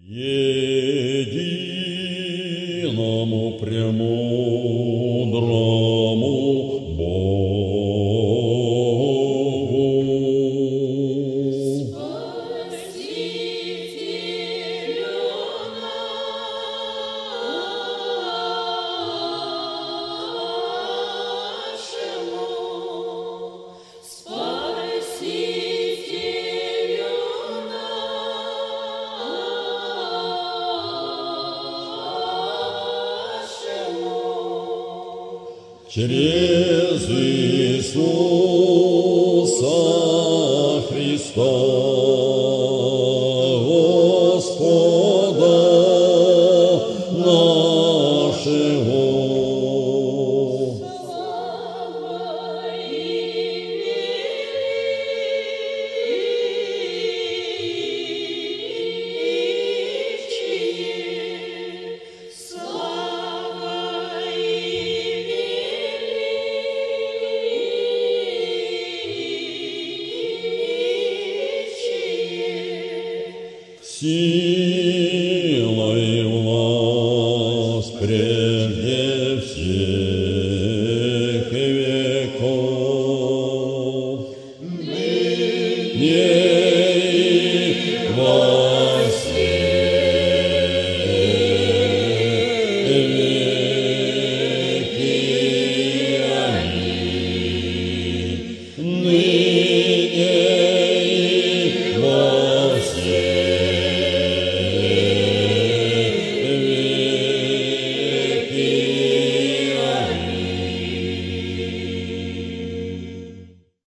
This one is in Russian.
Единому премудрому Богу, Спасителю нашему, Спасителю нашему, через Иисуса Христа, Господа нашего. слава и величие, слава и величие, Сила и власть прежде всех веков, ныне